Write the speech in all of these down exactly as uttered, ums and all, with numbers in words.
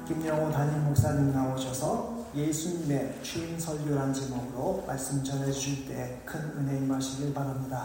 김영호 담임 목사님 나오셔서 예수님의 취임 설교란 제목으로 말씀 전해주실 때 큰 은혜 임하시길 바랍니다.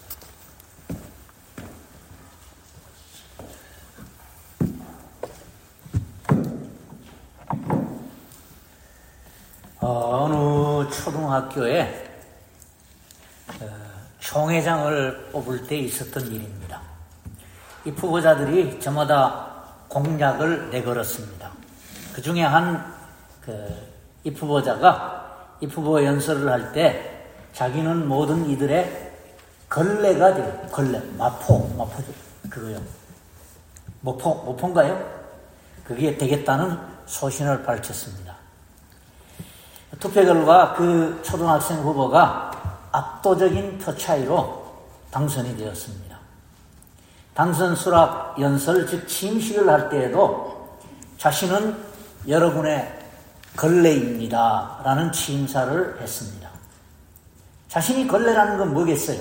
어, 어느 초등학교에 어, 총회장을 뽑을 때 있었던 일입니다. 이 후보자들이 저마다 공약을 내걸었습니다. 그 중에 한 그 이 후보자가 이 후보 연설을 할 때 자기는 모든 이들의 걸레가 돼요. 걸레, 마포, 마포 그거요. 모포, 모포인가요? 그게 되겠다는 소신을 밝혔습니다. 투표 결과 그 초등학생 후보가 압도적인 표 차이로 당선이 되었습니다. 당선 수락 연설, 즉 취임식을 할 때에도 자신은 여러분의 걸레입니다 라는 취임사를 했습니다. 자신이 걸레라는 건 뭐겠어요?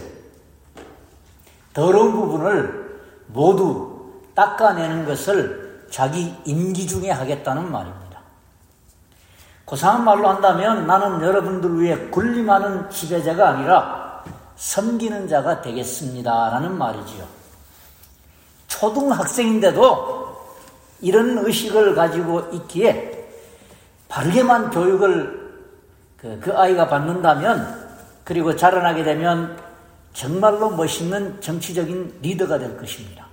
더러운 부분을 모두 닦아내는 것을 자기 임기 중에 하겠다는 말입니다. 고상한 말로 한다면 나는 여러분들 위해 군림하는 지배자가 아니라 섬기는 자가 되겠습니다 라는 말이지요. 초등학생인데도 이런 의식을 가지고 있기에 바르게만 교육을 그, 그 아이가 받는다면, 그리고 자라나게 되면 정말로 멋있는 정치적인 리더가 될 것입니다.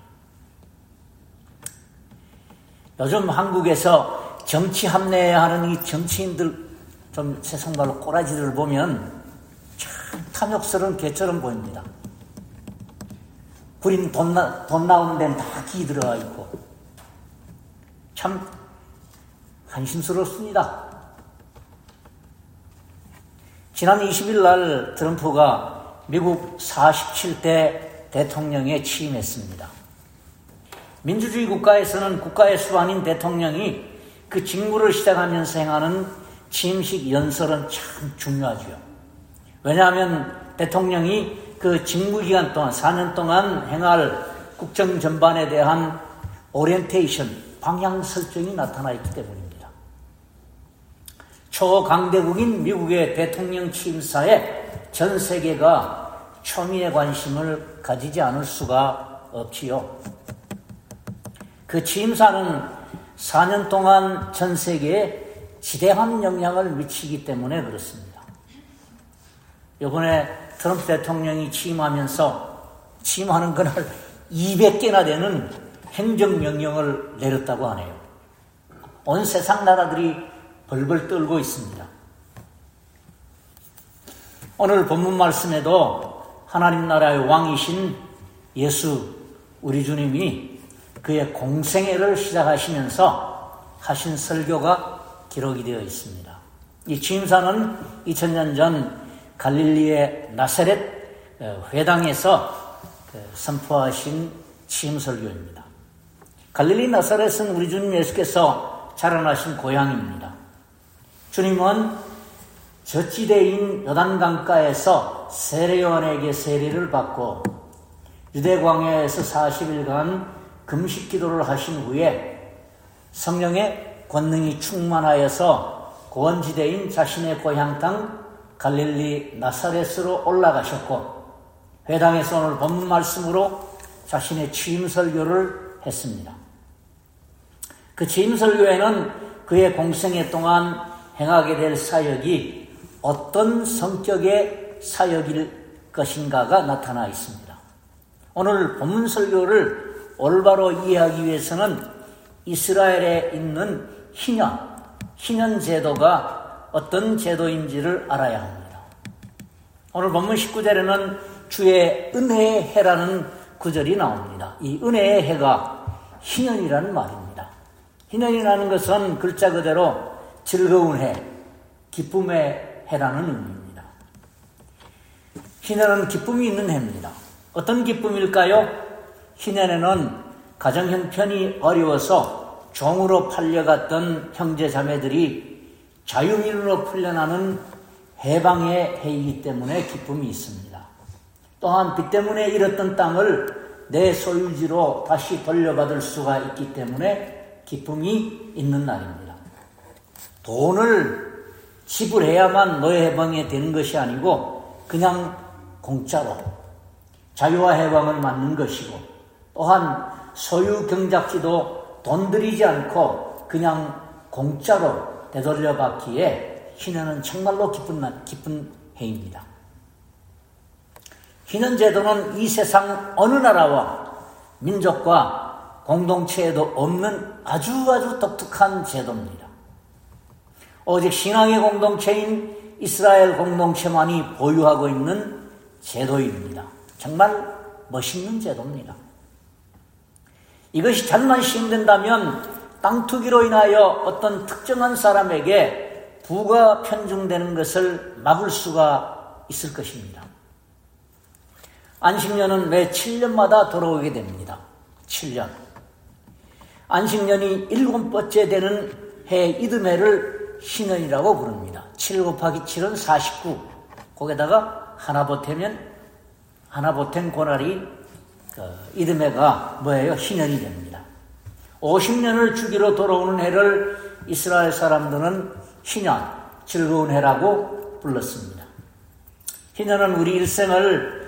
요즘 한국에서 정치 합리화하는 이 정치인들, 좀 세상말로 꼬라지를 보면 참 탐욕스러운 개처럼 보입니다. 우린 돈, 나, 돈 나오는 데는 다 기 들어가 있고 참 한심스럽습니다. 지난 이십 일 날 트럼프가 미국 사십칠 대 대통령에 취임했습니다. 민주주의 국가에서는 국가의 수반인 대통령이 그 직무를 시작하면서 행하는 취임식 연설은 참 중요하죠. 왜냐하면 대통령이 그 직무기간 동안 사 년 동안 행할 국정 전반에 대한 오리엔테이션, 방향 설정이 나타나 있기 때문입니다. 초강대국인 미국의 대통령 취임사에 전 세계가 초미의 관심을 가지지 않을 수가 없지요. 그 취임사는 사 년 동안 전 세계에 지대한 영향을 미치기 때문에 그렇습니다. 이번에 트럼프 대통령이 취임하면서 취임하는 그날 이백 개나 되는 행정명령을 내렸다고 하네요. 온 세상 나라들이 벌벌 떨고 있습니다. 오늘 본문 말씀에도 하나님 나라의 왕이신 예수 우리 주님이 그의 공생애를 시작하시면서 하신 설교가 기록이 되어 있습니다. 이 취임사는 이천 년 전 갈릴리의 나사렛 회당에서 선포하신 취임 설교입니다. 갈릴리 나사렛은 우리 주님 예수께서 자라나신 고향입니다. 주님은 젖지대인 요단강가에서 세례요한에게 세례를 받고 유대 광야에서 사십 일간 금식 기도를 하신 후에 성령의 권능이 충만하여서 고원지대인 자신의 고향 땅 갈릴리 나사렛으로 올라가셨고 회당에서 오늘 본문 말씀으로 자신의 취임 설교를 했습니다. 그 취임 설교에는 그의 공생애 동안 행하게 될 사역이 어떤 성격의 사역일 것인가가 나타나 있습니다. 오늘 본문 설교를 올바로 이해하기 위해서는 이스라엘에 있는 희년, 희년 제도가 어떤 제도인지를 알아야 합니다. 오늘 본문 십구 절에는 주의 은혜의 해라는 구절이 나옵니다. 이 은혜의 해가 희년이라는 말입니다. 희년이라는 것은 글자 그대로 즐거운 해, 기쁨의 해라는 의미입니다. 희년은 기쁨이 있는 해입니다. 어떤 기쁨일까요? 희년에는 가정 형편이 어려워서 종으로 팔려갔던 형제 자매들이 자유민으로 풀려나는 해방의 해이기 때문에 기쁨이 있습니다. 또한 빚 때문에 잃었던 땅을 내 소유지로 다시 돌려받을 수가 있기 때문에 기쁨이 있는 날입니다. 돈을 지불해야만 노예 해방이 되는 것이 아니고 그냥 공짜로 자유와 해방을 맞는 것이고, 또한 소유 경작지도 돈 들이지 않고 그냥 공짜로 되돌려 받기에 희년은 정말로 기쁜, 날, 기쁜 해입니다. 희년 제도는 이 세상 어느 나라와 민족과 공동체에도 없는 아주 아주 독특한 제도입니다. 오직 신앙의 공동체인 이스라엘 공동체만이 보유하고 있는 제도입니다. 정말 멋있는 제도입니다. 이것이 잘만 시행된다면 땅 투기로 인하여 어떤 특정한 사람에게 부가 편중되는 것을 막을 수가 있을 것입니다. 안식년은 매 칠 년마다 돌아오게 됩니다. 칠 년. 안식년이 일곱 번째 되는 해 이듬해를 희년이라고 부릅니다. 칠 곱하기 칠은 사십구. 거기다가 하나 보태면, 하나 보탠 고날이, 그 이듬해가 뭐예요? 희년이 됩니다. 오십 년을 주기로 돌아오는 해를 이스라엘 사람들은 희년, 즐거운 해라고 불렀습니다. 희년은 우리 일생을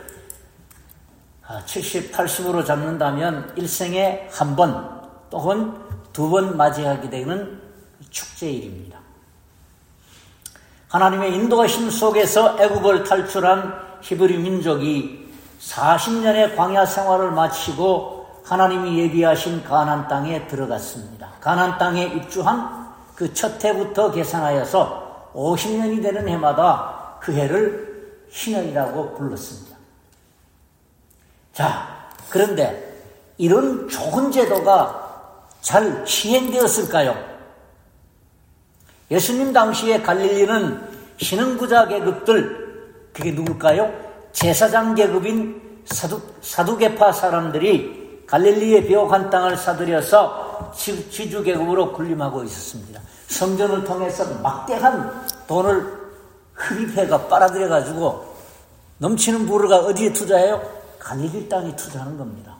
칠십, 팔십으로 잡는다면 일생에 한 번 또는 두 번 맞이하게 되는 축제일입니다. 하나님의 인도하심 속에서 애굽을 탈출한 히브리 민족이 사십 년의 광야 생활을 마치고 하나님이 예비하신 가나안 땅에 들어갔습니다. 가나안 땅에 입주한 그 첫 해부터 계산하여서 오십 년이 되는 해마다 그 해를 희년이라고 불렀습니다. 자, 그런데 이런 좋은 제도가 잘 시행되었을까요? 예수님 당시에 갈릴리는 신흥부자 계급들, 그게 누굴까요? 제사장 계급인 사두, 사두개파 사람들이 갈릴리의 비옥한 땅을 사들여서 지주 계급으로 군림하고 있었습니다. 성전을 통해서 막대한 돈을 흡입해가 빨아들여가지고 넘치는 부르가 어디에 투자해요? 갈릴리 땅에 투자하는 겁니다.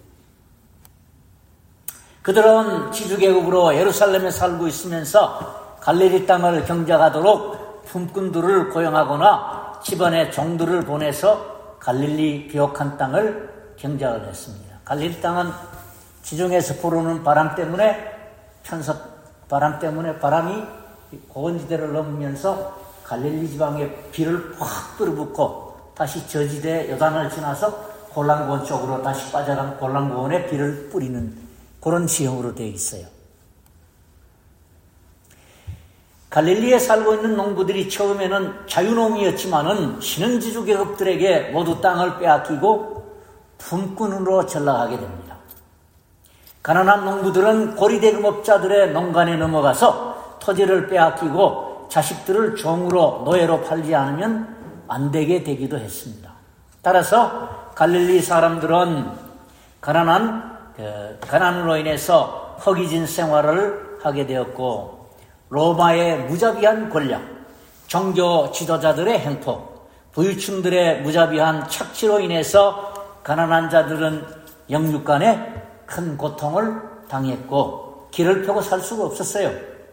그들은 지주계급으로 예루살렘에 살고 있으면서 갈릴리 땅을 경작하도록 품꾼들을 고용하거나 집안의 종들을 보내서 갈릴리 비옥한 땅을 경작을 했습니다. 갈릴리 땅은 지중해에서 불어오는 바람 때문에 편석 바람 때문에 바람이 고원지대를 넘으면서 갈릴리 지방에 비를 확 들어붙고 다시 저지대 요단을 지나서 골란고원 쪽으로 다시 빠져나간 골란고원에 비를 뿌리는 그런 지형으로 되어 있어요. 갈릴리에 살고 있는 농부들이 처음에는 자유농이었지만은 신흥지주 계급들에게 모두 땅을 빼앗기고 품꾼으로 전락하게 됩니다. 가난한 농부들은 고리대금업자들의 농간에 넘어가서 토지를 빼앗기고 자식들을 종으로 노예로 팔지 않으면 안 되게 되기도 했습니다. 따라서 갈릴리 사람들은 가난한 그 가난으로 인해서 허기진 생활을 하게 되었고, 로마의 무자비한 권력, 종교 지도자들의 횡포, 부유층들의 무자비한 착취로 인해서 가난한 자들은 영육간에 큰 고통을 당했고 길을 펴고 살 수가 없었어요.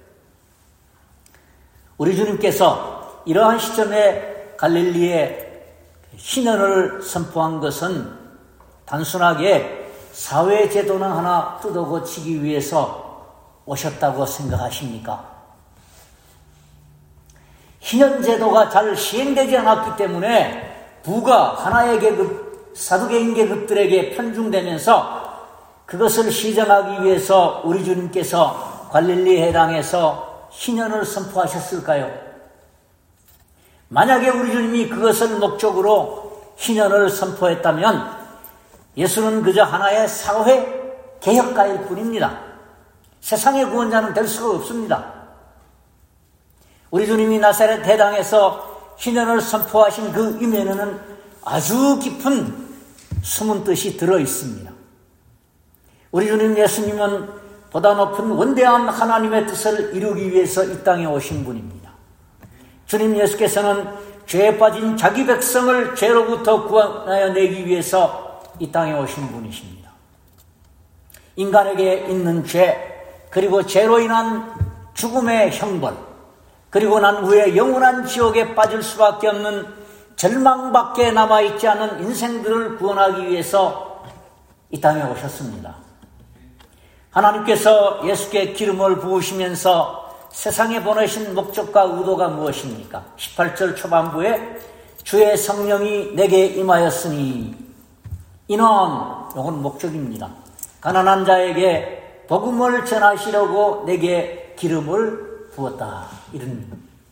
우리 주님께서 이러한 시점에 갈릴리에 희년을 선포한 것은 단순하게 사회 제도는 하나 뜯어고치기 위해서 오셨다고 생각하십니까? 희년 제도가 잘 시행되지 않았기 때문에 부가 하나의 계급, 사두개인 계급들에게 편중되면서 그것을 시정하기 위해서 우리 주님께서 갈릴리 해당에서 희년을 선포하셨을까요? 만약에 우리 주님이 그것을 목적으로 희년을 선포했다면 예수는 그저 하나의 사회 개혁가일 뿐입니다. 세상의 구원자는 될 수가 없습니다. 우리 주님이 나사렛 해당에서 희년을 선포하신 그 이면에는 아주 깊은 숨은 뜻이 들어있습니다. 우리 주님 예수님은 보다 높은 원대한 하나님의 뜻을 이루기 위해서 이 땅에 오신 분입니다. 주님 예수께서는 죄에 빠진 자기 백성을 죄로부터 구원하여 내기 위해서 이 땅에 오신 분이십니다. 인간에게 있는 죄, 그리고 죄로 인한 죽음의 형벌, 그리고 난 후에 영원한 지옥에 빠질 수밖에 없는 절망밖에 남아있지 않은 인생들을 구원하기 위해서 이 땅에 오셨습니다. 하나님께서 예수께 기름을 부으시면서 세상에 보내신 목적과 의도가 무엇입니까? 십팔 절 초반부에 주의 성령이 내게 임하였으니, 이는 이건 목적입니다. 가난한 자에게 복음을 전하시려고 내게 기름을 부었다. 이런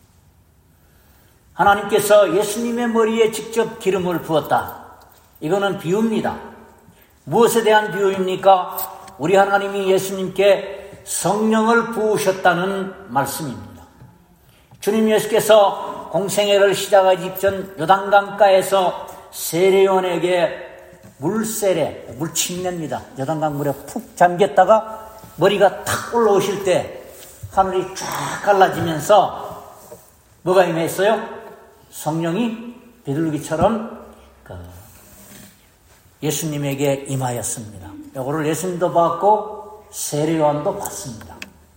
하나님께서 예수님의 머리에 직접 기름을 부었다. 이거는 비유입니다. 무엇에 대한 비유입니까? 우리 하나님이 예수님께 성령을 부으셨다는 말씀입니다. 주님 예수께서 공생애를 시작하기 직전 요단강가에서 세례요한에게 물세례, 물침례입니다. 요단강 물에 푹 잠겼다가 머리가 탁 올라오실 때 하늘이 쫙 갈라지면서 뭐가 임했어요? 성령이 비둘기처럼 그 예수님에게 임하였습니다. 이거를 예수님도 받고 세례요한도 받습니다.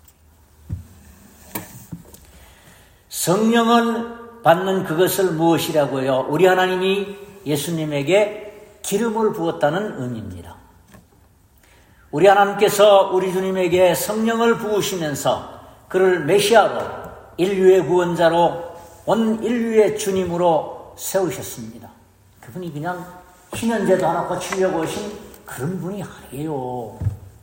성령을 받는 그것을 무엇이라고요? 우리 하나님이 예수님에게 기름을 부었다는 의미입니다. 우리 하나님께서 우리 주님에게 성령을 부으시면서 그를 메시아로, 인류의 구원자로, 온 인류의 주님으로 세우셨습니다. 그분이 그냥 희년제도 하나 고치려고 오신 그런 분이 아니에요.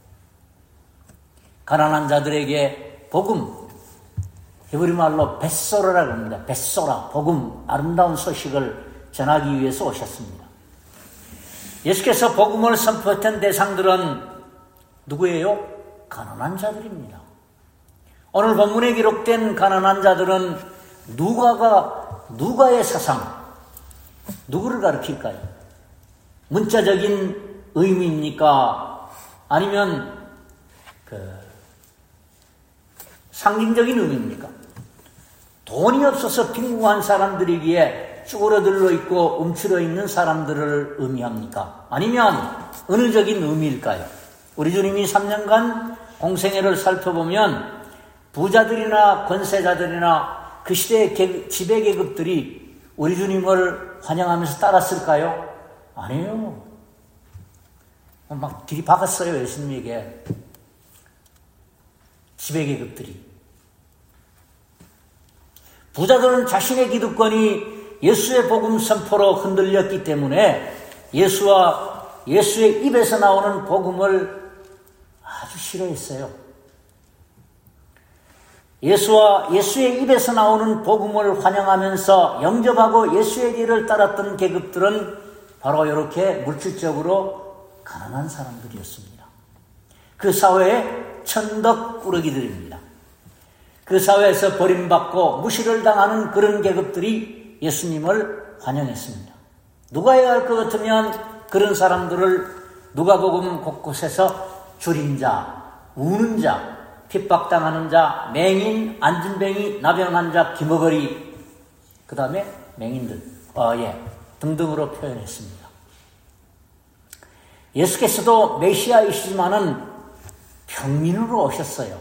가난한 자들에게 복음, 히브리 말로 벳소라라고 합니다. 벳소라, 복음, 아름다운 소식을 전하기 위해서 오셨습니다. 예수께서 복음을 선포했던 대상들은 누구예요? 가난한 자들입니다. 오늘 본문에 기록된 가난한 자들은 누가가, 누가의 사상, 누구를 가리킬까요? 문자적인 의미입니까? 아니면 그 상징적인 의미입니까? 돈이 없어서 빈궁한 사람들이기에 쭈그러들러 있고 움츠러 있는 사람들을 의미합니까? 아니면 은유적인 의미일까요? 우리 주님이 삼 년간 공생애를 살펴보면 부자들이나 권세자들이나 그 시대의 지배계급들이 우리 주님을 환영하면서 따랐을까요? 아니에요. 막 들이박았어요, 예수님에게. 지배계급들이. 부자들은 자신의 기득권이 예수의 복음 선포로 흔들렸기 때문에 예수와 예수의 입에서 나오는 복음을 아주 싫어했어요. 예수와 예수의 입에서 나오는 복음을 환영하면서 영접하고 예수의 길을 따랐던 계급들은 바로 이렇게 물질적으로 가난한 사람들이었습니다. 그 사회의 천덕꾸러기들입니다. 그 사회에서 버림받고 무시를 당하는 그런 계급들이 예수님을 환영했습니다. 누가 해야 할 것 같으면 그런 사람들을 누가복음 곳곳에서 줄인 자, 우는 자, 핍박당하는 자, 맹인, 안진뱅이, 나병한 자, 기머거리, 그 다음에 맹인들, 어, 예, 등등으로 표현했습니다. 예수께서도 메시아이시지만은 평민으로 오셨어요.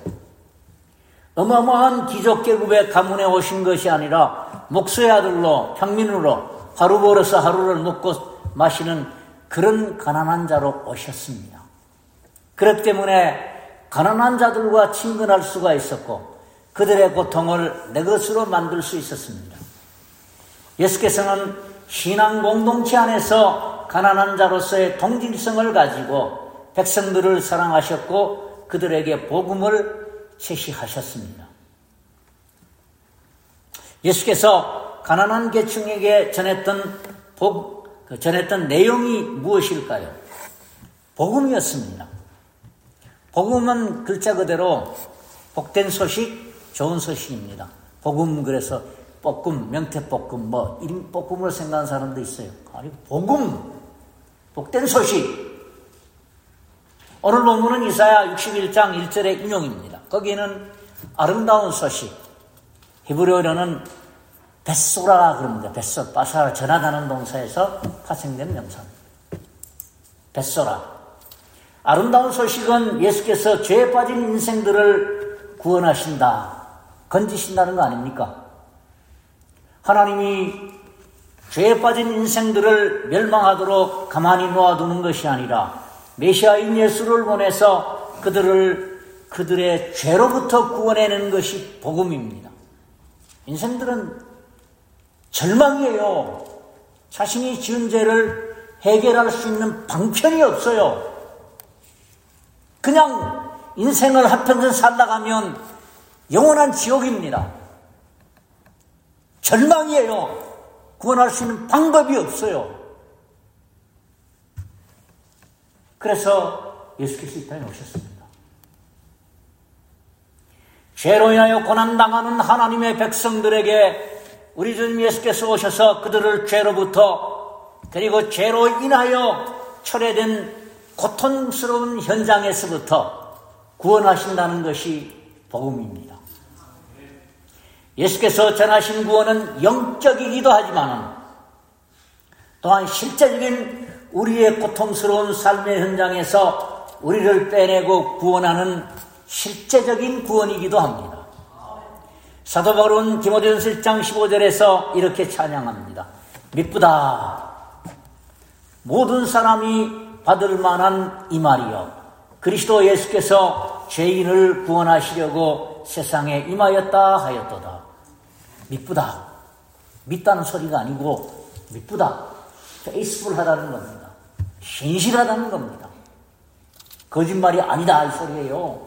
어마어마한 귀족계급의 가문에 오신 것이 아니라 목수의 아들로 평민으로 하루 벌어서 하루를 먹고 마시는 그런 가난한 자로 오셨습니다. 그렇기 때문에 가난한 자들과 친근할 수가 있었고 그들의 고통을 내 것으로 만들 수 있었습니다. 예수께서는 신앙 공동체 안에서 가난한 자로서의 동질성을 가지고 백성들을 사랑하셨고 그들에게 복음을 제시하셨습니다. 예수께서 가난한 계층에게 전했던 복, 전했던 내용이 무엇일까요? 복음이었습니다. 복음은 글자 그대로 복된 소식, 좋은 소식입니다. 복음, 그래서 볶음, 명태볶음, 뭐 이런 볶음으로 생각하는 사람도 있어요. 아니, 복음, 복된 소식. 오늘 본문은 이사야 육십일 장 일 절의 인용입니다. 거기에는 아름다운 소식, 히브리어로는 벳소라 그럽니다. 벳소, 바사라, 전하다는 동사에서 파생된 명사입니다. 벳소라. 아름다운 소식은 예수께서 죄에 빠진 인생들을 구원하신다, 건지신다는 거 아닙니까? 하나님이 죄에 빠진 인생들을 멸망하도록 가만히 놓아두는 것이 아니라 메시아인 예수를 보내서 그들을 그들의 죄로부터 구원해내는 것이 복음입니다. 인생들은 절망이에요. 자신이 지은 죄를 해결할 수 있는 방편이 없어요. 그냥 인생을 한평생 살다가면 영원한 지옥입니다. 절망이에요. 구원할 수 있는 방법이 없어요. 그래서 예수께서 이 땅에 오셨습니다. 죄로 인하여 고난당하는 하나님의 백성들에게 우리 주님 예수께서 오셔서 그들을 죄로부터, 그리고 죄로 인하여 철회된 고통스러운 현장에서부터 구원하신다는 것이 복음입니다. 예수께서 전하신 구원은 영적이기도 하지만 또한 실제적인 우리의 고통스러운 삶의 현장에서 우리를 빼내고 구원하는 실제적인 구원이기도 합니다. 사도 바울은 디모데전서 일 장 십오 절에서 이렇게 찬양합니다. 미쁘다. 모든 사람이 받을 만한 이 말이요, 그리스도 예수께서 죄인을 구원하시려고 세상에 임하였다 하였도다. 미쁘다. 믿다는 소리가 아니고 미쁘다. 페이스풀하다는 겁니다. 신실하다는 겁니다. 거짓말이 아니다 이 소리예요.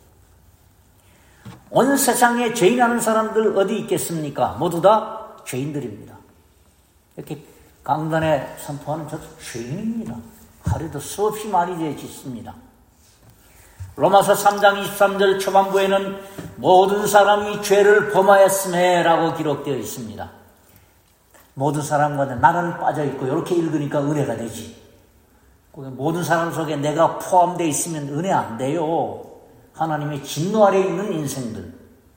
온 세상에 죄인하는 사람들 어디 있겠습니까? 모두 다 죄인들입니다. 이렇게 강단에 선포하는 저도 죄인입니다. 하루도 수없이 많이 죄 짓습니다. 로마서 삼 장 이십삼 절 초반부에는 모든 사람이 죄를 범하였음에 라고 기록되어 있습니다. 모든 사람과 나는 빠져있고 이렇게 읽으니까 은혜가 되지. 모든 사람 속에 내가 포함되어 있으면 은혜 안 돼요. 하나님의 진노 아래에 있는 인생들.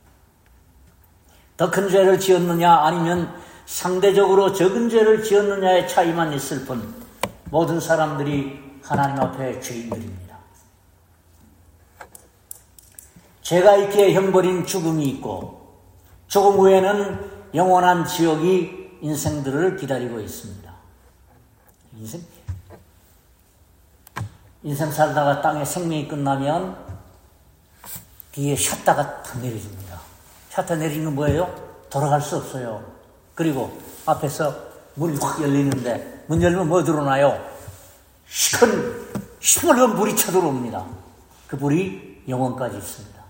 더 큰 죄를 지었느냐 아니면 상대적으로 적은 죄를 지었느냐의 차이만 있을 뿐 모든 사람들이 하나님 앞에 죄인들입니다. 죄가 있기에 형벌인 죽음이 있고 죽음 후에는 영원한 지옥이 인생들을 기다리고 있습니다. 인생, 인생 살다가 땅에 생명이 끝나면 뒤에 샷다가 탁 내려집니다. 샷다 내리는 건 뭐예요? 돌아갈 수 없어요. 그리고 앞에서 문이 확 열리는데 문 열면 뭐 들어오나요? 시큰 시뻘건 불이 쳐들어옵니다. 그 불이 영원까지 있습니다.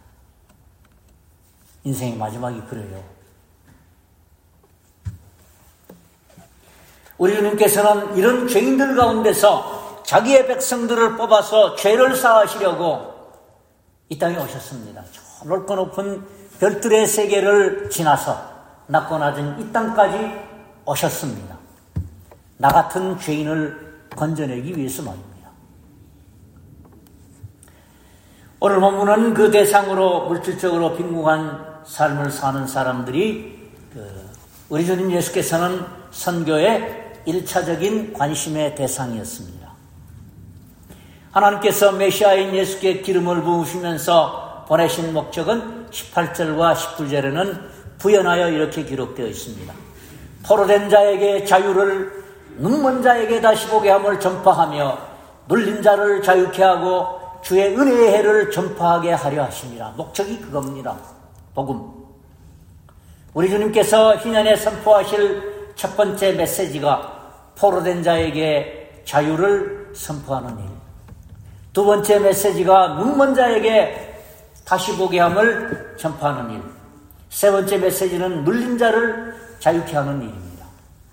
인생의 마지막이 그래요. 우리 주님께서는 이런 죄인들 가운데서 자기의 백성들을 뽑아서 죄를 사하시려고 이 땅에 오셨습니다. 저 넓고 높은 별들의 세계를 지나서 낮고 낮은 이 땅까지 오셨습니다. 나 같은 죄인을 건져내기 위해서 말입니다. 오늘 본문은 그 대상으로 물질적으로 빈궁한 삶을 사는 사람들이 그 우리 주님 예수께서는 선교의 일차적인 관심의 대상이었습니다. 하나님께서 메시아인 예수께 기름을 부으시면서 보내신 목적은 십팔 절과 십구 절에는 부연하여 이렇게 기록되어 있습니다. 포로된 자에게 자유를, 눈먼 자에게 다시 보게 함을 전파하며 눌린 자를 자유케 하고 주의 은혜의 해를 전파하게 하려 하십니다. 목적이 그겁니다. 복음. 우리 주님께서 희년에 선포하실 첫 번째 메시지가 포로된 자에게 자유를 선포하는 일. 두 번째 메시지가 눈먼 자에게 다시 보게 함을 전파하는 일. 세 번째 메시지는 눌린 자를 자유케 하는 일입니다.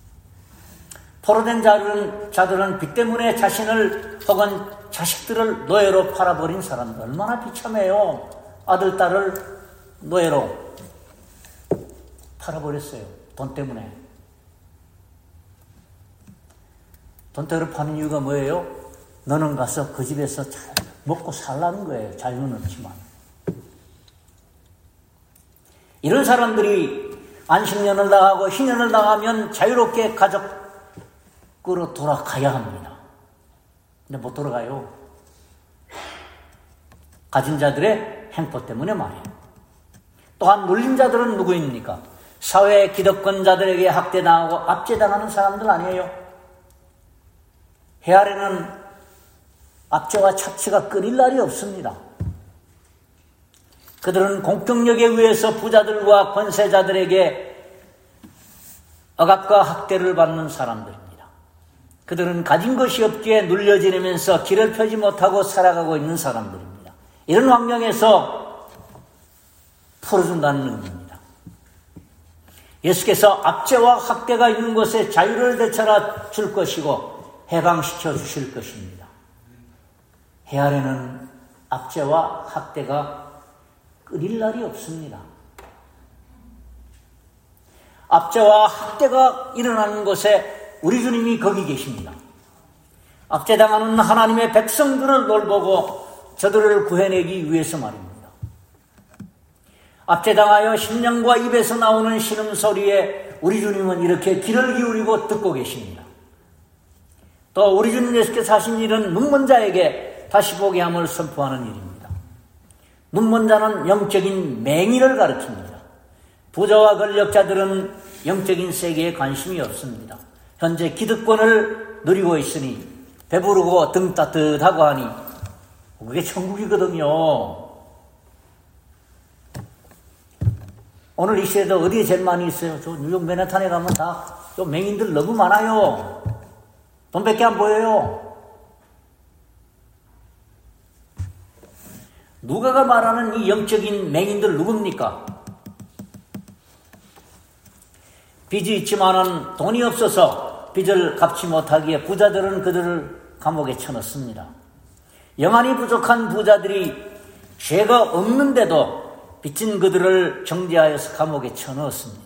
포로된 자들은, 자들은 빚 때문에 자신을 혹은 자식들을 노예로 팔아버린 사람들. 얼마나 비참해요. 아들, 딸을 노예로 팔아버렸어요. 돈 때문에. 돈 때문에 파는 이유가 뭐예요? 너는 가서 그 집에서 잘 먹고 살라는 거예요. 자유는 없지만. 이런 사람들이 안식년을 나가고 희년을 나가면 자유롭게 가족으로 돌아가야 합니다. 근데 못 돌아가요. 가진 자들의 행포 때문에 말이에요. 또한 눌린 자들은 누구입니까? 사회 기득권자들에게 학대당하고 압제당하는 사람들 아니에요. 해 아래는 압제와 착취가 끊일 날이 없습니다. 그들은 공격력에 의해서 부자들과 권세자들에게 억압과 학대를 받는 사람들입니다. 그들은 가진 것이 없기에 눌려 지내면서 길을 펴지 못하고 살아가고 있는 사람들입니다. 이런 환경에서 풀어준다는 의미입니다. 예수께서 압제와 학대가 있는 곳에 자유를 되찾아 줄 것이고 해방시켜 주실 것입니다. 해 아래는 압제와 학대가 끊일 날이 없습니다. 압제와 학대가 일어나는 곳에 우리 주님이 거기 계십니다. 압제당하는 하나님의 백성들을 돌보고 저들을 구해내기 위해서 말입니다. 압제당하여 심령과 입에서 나오는 신음소리에 우리 주님은 이렇게 귀를 기울이고 듣고 계십니다. 또 우리 주님 예수께서 하신 일은 눈먼 자에게 다시 보게 함을 선포하는 일입니다. 눈먼 자는 영적인 맹인을 가리킵니다. 부자와 권력자들은 영적인 세계에 관심이 없습니다. 현재 기득권을 누리고 있으니 배부르고 등 따뜻하고 하니 그게 천국이거든요. 오늘 이 시대도 어디에 제일 많이 있어요? 저 뉴욕 맨하탄에 가면 다 저 맹인들 너무 많아요. 돈밖에 안 보여요. 누가가 말하는 이 영적인 맹인들 누굽니까? 빚이 있지만은 돈이 없어서 빚을 갚지 못하기에 부자들은 그들을 감옥에 쳐넣습니다. 영안이 부족한 부자들이 죄가 없는데도 빚진 그들을 정죄하여서 감옥에 쳐넣었습니다.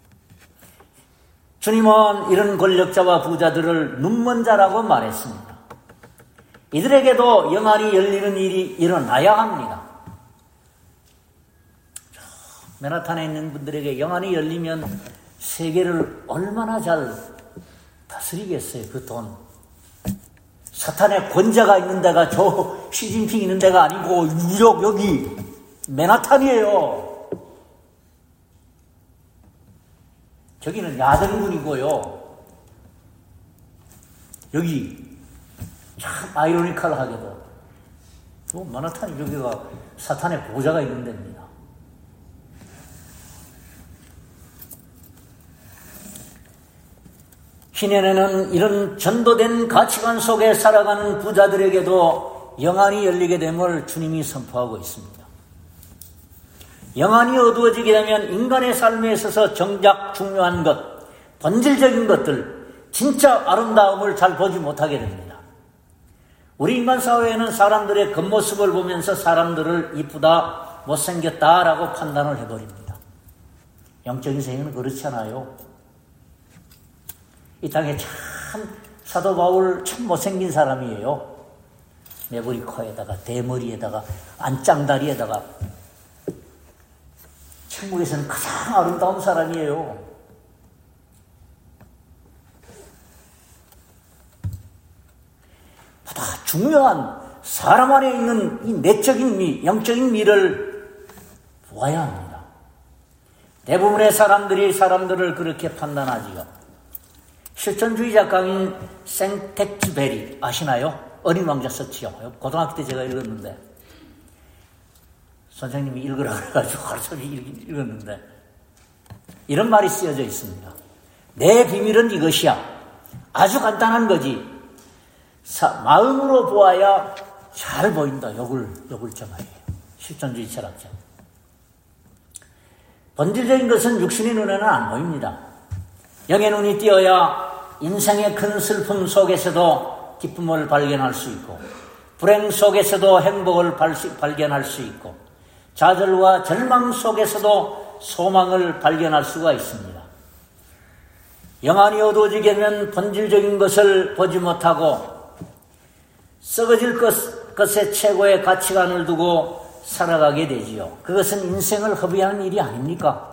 주님은 이런 권력자와 부자들을 눈먼 자라고 말했습니다. 이들에게도 영안이 열리는 일이 일어나야 합니다. 맨하탄에 있는 분들에게 영안이 열리면 세계를 얼마나 잘 다스리겠어요, 그 돈. 사탄의 권자가 있는 데가 저 시진핑 있는 데가 아니고 뉴욕 여기 맨하탄이에요. 저기는 야당군이고요. 여기 참 아이러니컬하게도 맨하탄이 여기가 사탄의 보좌가 있는 데입니다. 희년에는 이런 전도된 가치관 속에 살아가는 부자들에게도 영안이 열리게 됨을 주님이 선포하고 있습니다. 영안이 어두워지게 되면 인간의 삶에 있어서 정작 중요한 것, 본질적인 것들, 진짜 아름다움을 잘 보지 못하게 됩니다. 우리 인간 사회에는 사람들의 겉모습을 보면서 사람들을 이쁘다, 못생겼다라고 판단을 해버립니다. 영적인 세계는 그렇지 않아요. 이 땅에 참 사도 바울 참 못생긴 사람이에요. 매부리 코에다가 대머리에다가 안짱다리에다가 천국에서는 가장 아름다운 사람이에요. 보다 중요한 사람 안에 있는 이 내적인 미, 영적인 미를 보아야 합니다. 대부분의 사람들이 사람들을 그렇게 판단하지요. 실존주의 작가인 생텍쥐베리 아시나요? 어린 왕자 썼지요. 고등학교 때 제가 읽었는데 선생님이 읽으라 그래가지고 가르쳐서 읽었는데 이런 말이 쓰여져 있습니다. 내 비밀은 이것이야. 아주 간단한 거지. 사, 마음으로 보아야 잘 보인다. 요걸 요걸 정하예요. 실존주의 철학자. 본질적인 것은 육신의 눈에는 안 보입니다. 영의 눈이 띄어야 인생의 큰 슬픔 속에서도 기쁨을 발견할 수 있고 불행 속에서도 행복을 발견할 수 있고 좌절과 절망 속에서도 소망을 발견할 수가 있습니다. 영안이 어두워지게 되면 본질적인 것을 보지 못하고 썩어질 것, 것에 최고의 가치관을 두고 살아가게 되지요. 그것은 인생을 허비하는 일이 아닙니까?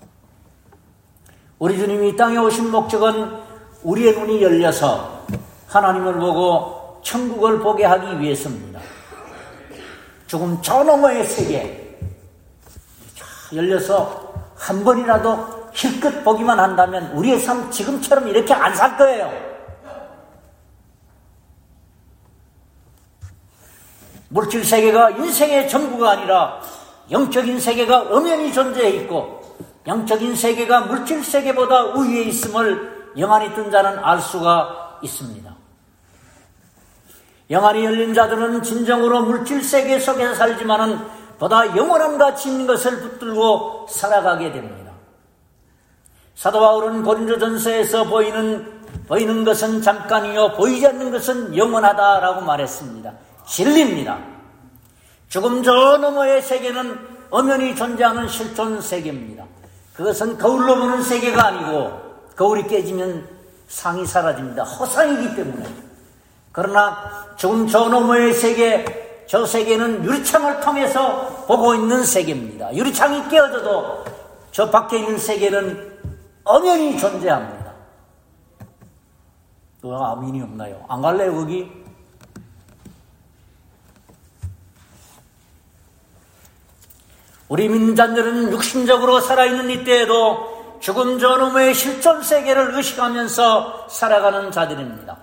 우리 주님이 이 땅에 오신 목적은 우리의 눈이 열려서 하나님을 보고 천국을 보게 하기 위해서입니다. 죽음 저 너머의 세계 열려서 한 번이라도 힐끗 보기만 한다면 우리의 삶 지금처럼 이렇게 안 살 거예요. 물질 세계가 인생의 전부가 아니라 영적인 세계가 엄연히 존재해 있고 영적인 세계가 물질 세계보다 우위에 있음을 영안이 뜬 자는 알 수가 있습니다. 영안이 열린 자들은 진정으로 물질 세계 속에서 살지만은 보다 영원한 가치 있는 것을 붙들고 살아가게 됩니다. 사도 바울은 고린도전서에서 보이는 보이는 것은 잠깐이요 보이지 않는 것은 영원하다라고 말했습니다. 진리입니다. 죽음 저 너머의 세계는 엄연히 존재하는 실존 세계입니다. 그것은 거울로 보는 세계가 아니고 거울이 깨지면 상이 사라집니다. 허상이기 때문에. 그러나 죽음 저 너머의 세계, 저 세계는 유리창을 통해서 보고 있는 세계입니다. 유리창이 깨어져도 저 밖에 있는 세계는 엄연히 존재합니다. 왜 아멘이 없나요? 안 갈래요 거기? 우리 믿는 자들은 육신적으로 살아있는 이때에도 죽음 저 너머의 실존 세계를 의식하면서 살아가는 자들입니다.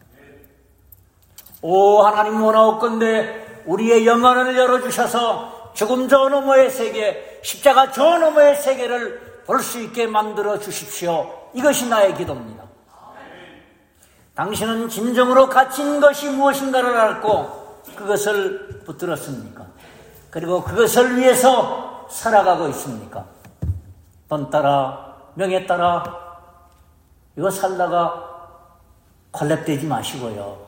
오 하나님 원하옵건대 우리의 영혼을 열어주셔서 죽음 저 너머의 세계, 십자가 저 너머의 세계를 볼 수 있게 만들어 주십시오. 이것이 나의 기도입니다. 당신은 진정으로 가치 있는 것이 무엇인가를 알고 그것을 붙들었습니까? 그리고 그것을 위해서 살아가고 있습니까? 돈 따라, 명예 따라 이거 살다가 콜랩되지 마시고요.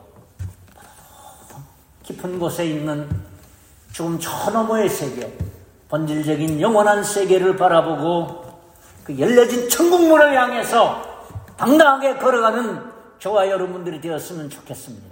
깊은 곳에 있는 죽음 저 너머의 세계, 본질적인 영원한 세계를 바라보고 그 열려진 천국문을 향해서 당당하게 걸어가는 저와 여러분들이 되었으면 좋겠습니다.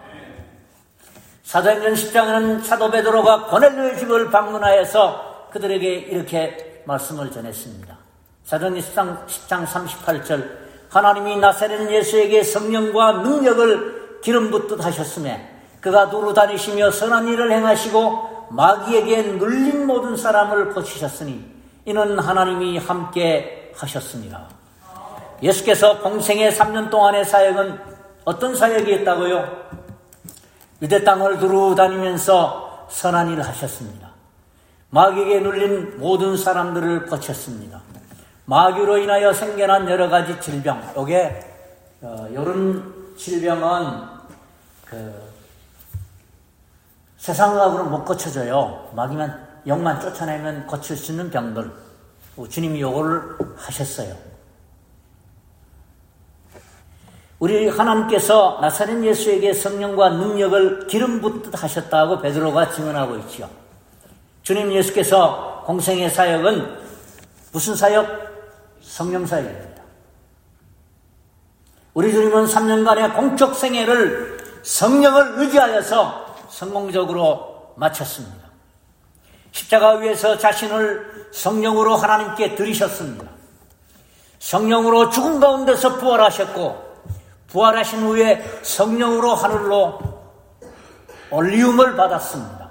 사도행전 십 장에는 사도 베드로가 고넬료의 집을 방문하여서 그들에게 이렇게 말씀을 전했습니다. 사도행전 십 장 삼십팔 절 하나님이 나사렛 예수에게 성령과 능력을 기름 붓듯 하셨으며 그가 두루 다니시며 선한 일을 행하시고 마귀에게 눌린 모든 사람을 고치셨으니 이는 하나님이 함께 하셨습니다. 예수께서 공생의 삼 년 동안의 사역은 어떤 사역이었다고요? 유대 땅을 두루 다니면서 선한 일을 하셨습니다. 마귀에게 눌린 모든 사람들을 고쳤습니다. 마귀로 인하여 생겨난 여러 가지 질병, 요게 어, 이런 질병은 그 세상의학으로 못 고쳐져요. 마귀만 영만 쫓아내면 고칠 수 있는 병들. 주님이 요거를 하셨어요. 우리 하나님께서 나사렛 예수에게 성령과 능력을 기름 붓듯 하셨다고 베드로가 증언하고 있죠. 주님 예수께서 공생의 사역은 무슨 사역? 성령 사역입니다. 우리 주님은 삼 년간의 공적 생애를 성령을 의지하여서 성공적으로 마쳤습니다. 십자가 위에서 자신을 성령으로 하나님께 드리셨습니다. 성령으로 죽은 가운데서 부활하셨고 부활하신 후에 성령으로 하늘로 올리움을 받았습니다.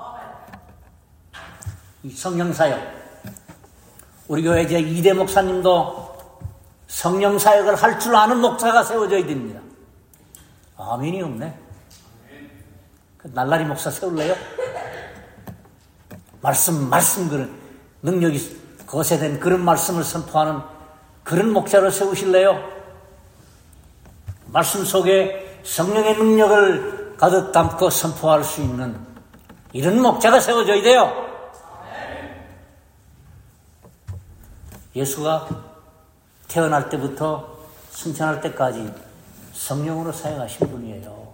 이 성령사역, 우리 교회 제 이대 목사님도 성령사역을 할 줄 아는 목사가 세워져야 됩니다. 아멘이 없네. 날라리 목사 세울래요? 말씀, 말씀, 그런 능력이 거세된 그런 말씀을 선포하는 그런 목사를 세우실래요? 말씀 속에 성령의 능력을 가득 담고 선포할 수 있는 이런 목자가 세워져야 돼요. 예수가 태어날 때부터 승천할 때까지 성령으로 사역하신 분이에요.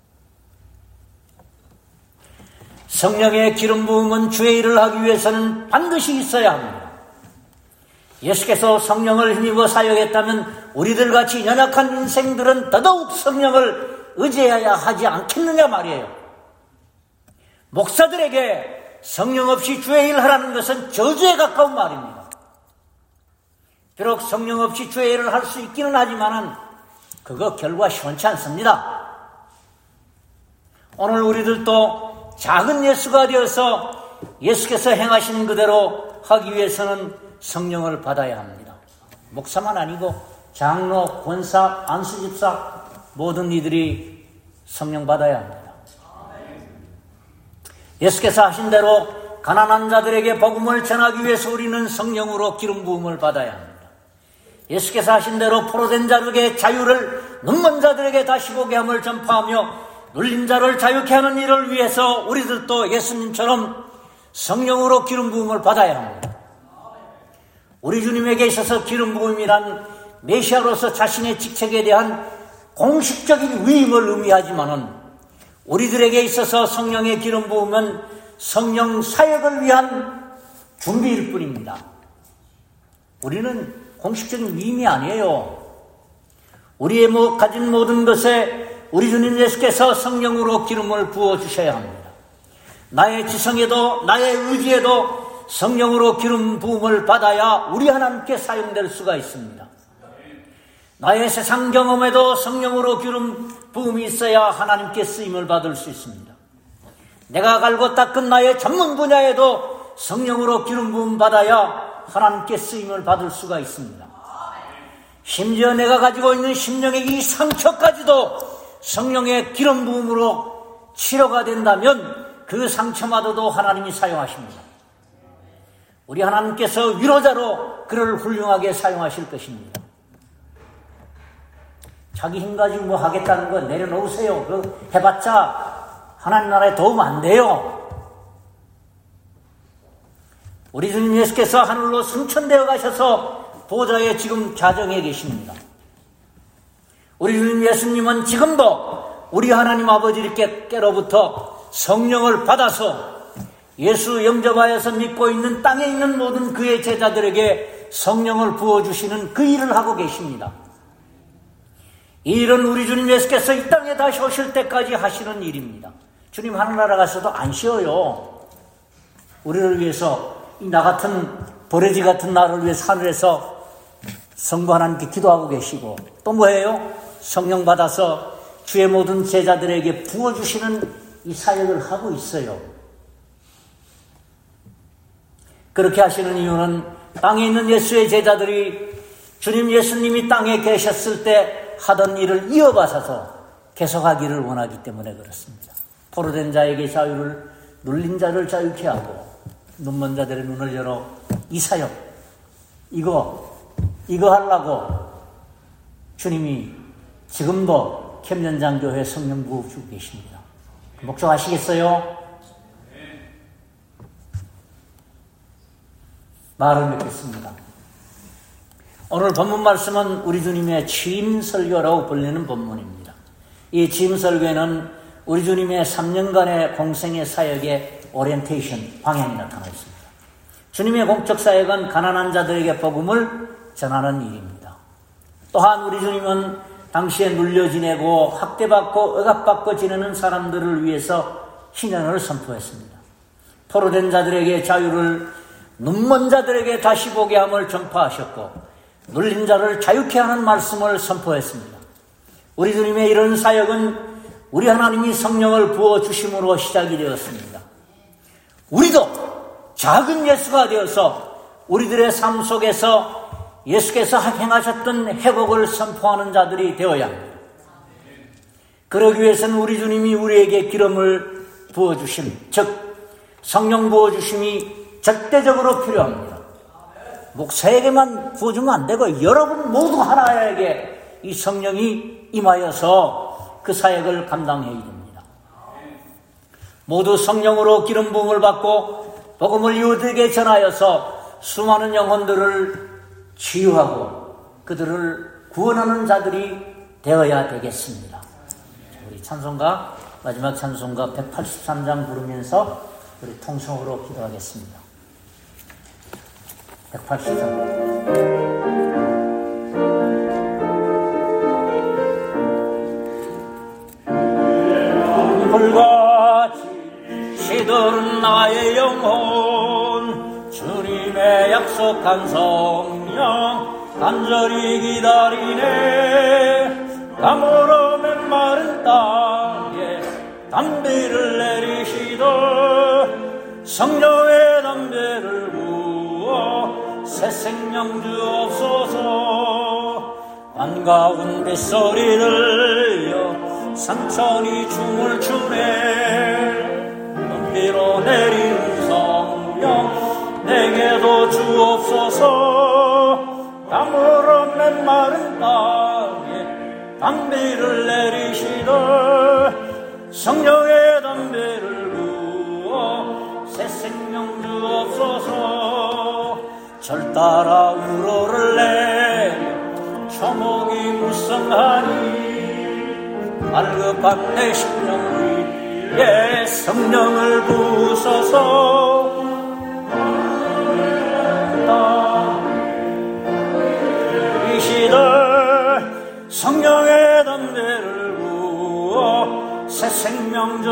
성령의 기름 부음은 주의 일을 하기 위해서는 반드시 있어야 합니다. 예수께서 성령을 힘입어 사역했다면 우리들 같이 연약한 인생들은 더더욱 성령을 의지해야 하지 않겠느냐 말이에요. 목사들에게 성령 없이 주의 일을 하라는 것은 저주에 가까운 말입니다. 비록 성령 없이 주의 일을 할 수 있기는 하지만 그거 결과 시원치 않습니다. 오늘 우리들도 작은 예수가 되어서 예수께서 행하신 그대로 하기 위해서는 성령을 받아야 합니다. 목사만 아니고 장로, 권사, 안수집사 모든 이들이 성령 받아야 합니다. 예수께서 하신 대로 가난한 자들에게 복음을 전하기 위해서 우리는 성령으로 기름 부음을 받아야 합니다. 예수께서 하신 대로 포로된 자들에게 자유를, 눈먼 자들에게 다시 보게 함을 전파하며 눌린 자를 자유케 하는 일을 위해서 우리들도 예수님처럼 성령으로 기름 부음을 받아야 합니다. 우리 주님에게 있어서 기름 부음이란 메시아로서 자신의 직책에 대한 공식적인 위임을 의미하지만은 우리들에게 있어서 성령의 기름 부음은 성령 사역을 위한 준비일 뿐입니다. 우리는 공식적인 위임이 아니에요. 우리의 뭐 가진 모든 것에 우리 주님 예수께서 성령으로 기름을 부어주셔야 합니다. 나의 지성에도 나의 의지에도 성령으로 기름 부음을 받아야 우리 하나님께 사용될 수가 있습니다. 나의 세상 경험에도 성령으로 기름 부음이 있어야 하나님께 쓰임을 받을 수 있습니다. 내가 갈고 닦은 나의 전문 분야에도 성령으로 기름 부음 받아야 하나님께 쓰임을 받을 수가 있습니다. 심지어 내가 가지고 있는 심령의 이 상처까지도 성령의 기름 부음으로 치료가 된다면 그 상처마저도 하나님이 사용하십니다. 우리 하나님께서 위로자로 그를 훌륭하게 사용하실 것입니다. 자기 힘 가지고 뭐 하겠다는 거 내려놓으세요. 그 해봤자 하나님 나라에 도움 안 돼요. 우리 주님 예수께서 하늘로 승천되어 가셔서 보좌에 지금 좌정해 계십니다. 우리 주님 예수님은 지금도 우리 하나님 아버지께로부터 성령을 받아서 예수 영접하여서 믿고 있는 땅에 있는 모든 그의 제자들에게 성령을 부어주시는 그 일을 하고 계십니다. 이 일은 우리 주님 예수께서 이 땅에 다시 오실 때까지 하시는 일입니다. 주님 하늘나라 가서도 안 쉬어요. 우리를 위해서 이 나 같은 버러지 같은 나를 위해서 하늘에서 성부 하나님께 기도하고 계시고 또 뭐예요? 성령 받아서 주의 모든 제자들에게 부어주시는 이 사역을 하고 있어요. 그렇게 하시는 이유는 땅에 있는 예수의 제자들이 주님 예수님이 땅에 계셨을 때 하던 일을 이어받아서 계속하기를 원하기 때문에 그렇습니다. 포로된 자에게 자유를, 눌린 자를 자유케 하고 눈먼 자들의 눈을 열어 이 사역, 이거, 이거 하려고 주님이 지금도 캠년장교회 성령 부어 주고 계십니다. 목적하시겠어요? 말을 맺겠습니다. 오늘 본문 말씀은 우리 주님의 취임설교라고 불리는 본문입니다. 이 취임설교에는 우리 주님의 삼 년간의 공생의 사역의 오리엔테이션, 방향이 나타나 있습니다. 주님의 공적 사역은 가난한 자들에게 복음을 전하는 일입니다. 또한 우리 주님은 당시에 눌려 지내고 학대받고 억압받고 지내는 사람들을 위해서 희년을 선포했습니다. 포로된 자들에게 자유를, 눈먼 자들에게 다시 보게 함을 전파하셨고 눌린 자를 자유케 하는 말씀을 선포했습니다. 우리 주님의 이런 사역은 우리 하나님이 성령을 부어주심으로 시작이 되었습니다. 우리도 작은 예수가 되어서 우리들의 삶 속에서 예수께서 행하셨던 회복을 선포하는 자들이 되어야 합니다. 그러기 위해서는 우리 주님이 우리에게 기름을 부어주심, 즉 성령 부어주심이 절대적으로 필요합니다. 목사에게만 부어주면 안 되고 여러분 모두 하나에게 이 성령이 임하여서 그 사역을 감당해야 됩니다. 모두 성령으로 기름 부음을 받고 복음을 이웃에게 전하여서 수많은 영혼들을 치유하고 그들을 구원하는 자들이 되어야 되겠습니다. 우리 찬송가, 마지막 찬송가 백팔십삼 장 부르면서 우리 통성으로 기도하겠습니다. 백팔십삼 장. 불같이 시들은 나의 영혼, 주님의 약속한 성령 간절히 기다리네. 강으로 메마른 땅에 담비를 내리시되 성령의 담비를 부어 새 생명 주옵소서. 반가운 빗소리 들려 산천이 춤을 추네. 담비로 내리는 성령 내게도 주옵소서. 땀으로 맨마른 땅에 담비를 내리시되 성령의 담비를 부어 새 생명 주옵소서. 절 따라 우로를 내려 초목이 무성하니 갈급한 내 심령 위에 성령을 부으소서. 이시되 성령의 담대를 부어 새 생명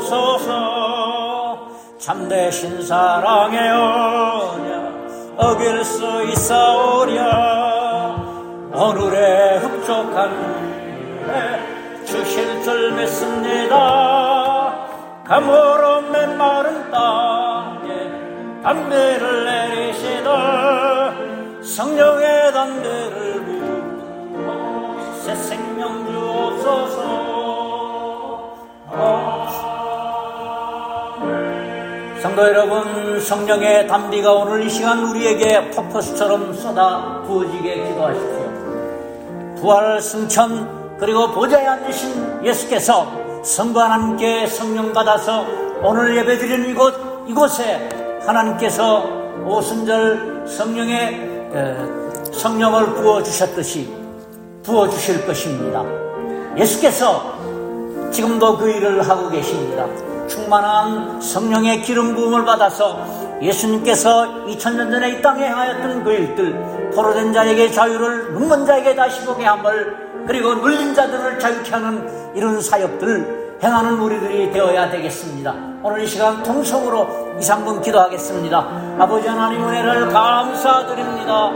주옵소서. 참되신 사랑의 언약 어길 수 있사오랴. 오늘의 흡족한 에 주실 줄 믿습니다. 감으로 맨마른 땅에 담대를 내리시다. 성령의 담대를 부어 새 생명 주옵소서. 성도 여러분, 성령의 담비가 오늘 이 시간 우리에게 퍼포스처럼 쏟아 부어지게 기도하십시오. 부활 승천 그리고 보좌에 앉으신 예수께서 성과 함께 성령 받아서 오늘 예배드리는 이곳, 이곳에 하나님께서 오순절 성령의 성령을 부어주셨듯이 부어주실 것입니다. 예수께서 지금도 그 일을 하고 계십니다. 충만한 성령의 기름 부음을 받아서 예수님께서 이천 년 전에 이 땅에 행하였던 그 일들, 포로된 자에게 자유를, 눈먼 자에게 다시 보게 함을, 그리고 눌린 자들을 자유케 하는 이런 사역들을 행하는 우리들이 되어야 되겠습니다. 오늘 이 시간 통성으로 이, 삼 분 기도하겠습니다. 아버지 하나님 은혜를 감사드립니다.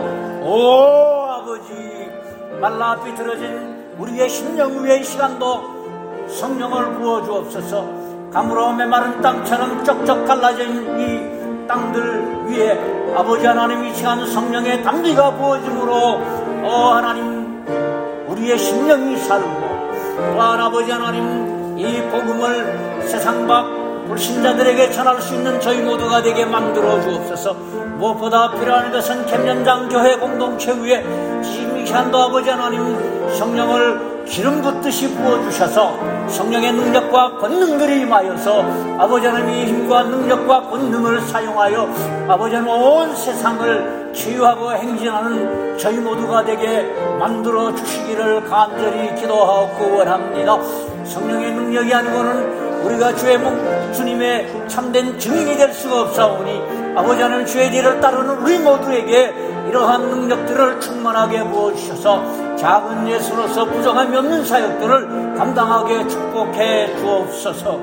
오 아버지, 말라 비틀어진 우리의 심령 위에 이 시간도 성령을 부어주옵소서. 가물어 메마른 땅처럼 쩍쩍 갈라진 이 땅들 위에 아버지 하나님 이 시간 성령의 담비가 부어짐으로 어 하나님 우리의 심령이 살고, 또한 아버지 하나님 이 복음을 세상 밖 불신자들에게 전할 수 있는 저희 모두가 되게 만들어 주옵소서. 무엇보다 필요한 것은 캠년장 교회 공동체 위에 지금 이 시간도 아버지 하나님 성령을 기름 붓듯이 부어주셔서 성령의 능력과 권능들이 임하여서 아버지 하나님의 힘과 능력과 권능을 사용하여 아버지 하나님 온 세상을 치유하고 행진하는 저희 모두가 되게 만들어 주시기를 간절히 기도하고 원합니다. 성령의 능력이 아니고는 우리가 주의 목, 주님의 참된 증인이 될 수가 없사오니 아버지 하나님 주의 뒤를 따르는 우리 모두에게 이러한 능력들을 충만하게 부어주셔서 작은 예수로서 부정함이 없는 사역들을 감당하게 축복해 주옵소서.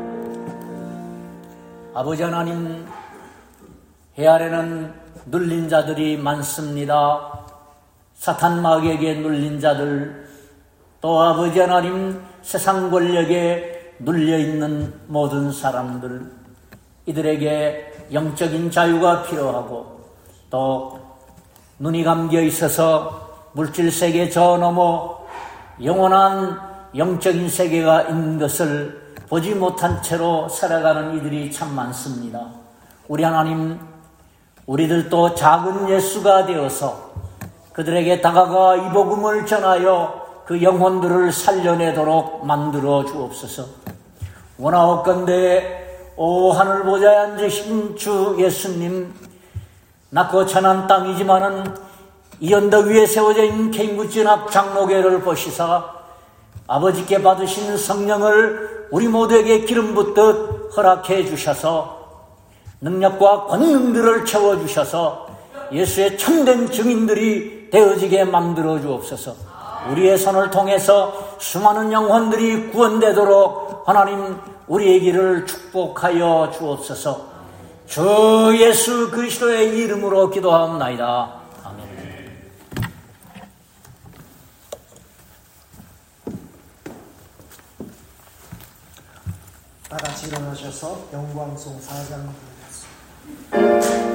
아버지 하나님, 해 아래는 눌린 자들이 많습니다. 사탄 마귀에게 눌린 자들, 또 아버지 하나님 세상 권력에 눌려있는 모든 사람들, 이들에게 영적인 자유가 필요하고 또 눈이 감겨 있어서 물질 세계 저 너머 영원한 영적인 세계가 있는 것을 보지 못한 채로 살아가는 이들이 참 많습니다. 우리 하나님, 우리들도 작은 예수가 되어서 그들에게 다가가 이 복음을 전하여 그 영혼들을 살려내도록 만들어 주옵소서. 원하옵건대 오 하늘 보좌에 앉으신 주 예수님, 낮고 천한 땅이지만은 이 언덕 위에 세워져 있는 개인구진합 장로교회를 보시사 아버지께 받으신 성령을 우리 모두에게 기름 붓듯 허락해 주셔서 능력과 권능들을 채워주셔서 예수의 참된 증인들이 되어지게 만들어 주옵소서. 우리의 손을 통해서 수많은 영혼들이 구원되도록 하나님 우리의 길을 축복하여 주옵소서. 주 예수 그리스도의 이름으로 기도하옵나이다. 아멘. 다 같이 일어나셔서 영광송 사 장 부르겠습니다.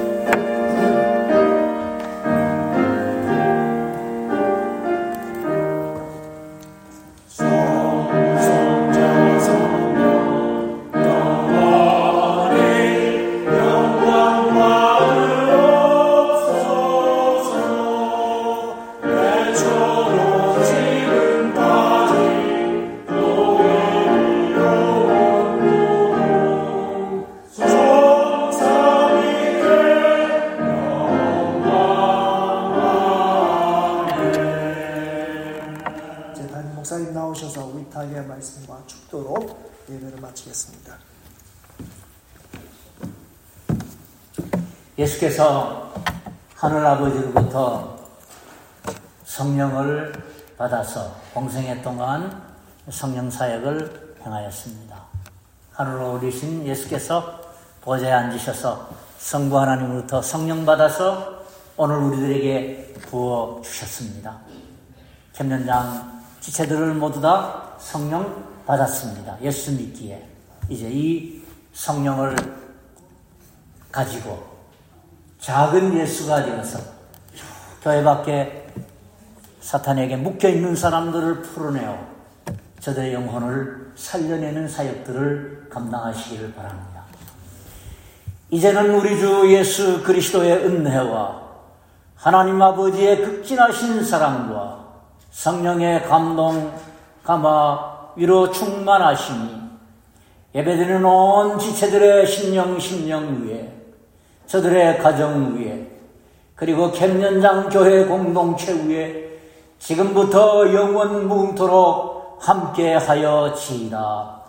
위탁의 말씀과 축도로 예배를 마치겠습니다. 예수께서 하늘아버지로부터 성령을 받아서 공생애 동안 성령 사역을 행하였습니다. 하늘로 오르신 예수께서 보좌에 앉으셔서 성부 하나님으로부터 성령 받아서 오늘 우리들에게 부어 주셨습니다. 캠년장 지체들을 모두 다 성령 받았습니다. 예수 믿기에 이제 이 성령을 가지고 작은 예수가 되어서 교회 밖에 사탄에게 묶여있는 사람들을 풀어내어 저들의 영혼을 살려내는 사역들을 감당하시기를 바랍니다. 이제는 우리 주 예수 그리스도의 은혜와 하나님 아버지의 극진하신 사랑과 성령의 감동, 감화, 위로 충만하시니 예배드리는 온 지체들의 심령 심령 위에 저들의 가정 위에 그리고 캠년장 교회 공동체 위에 지금부터 영원 무궁토록 함께하여 지이다.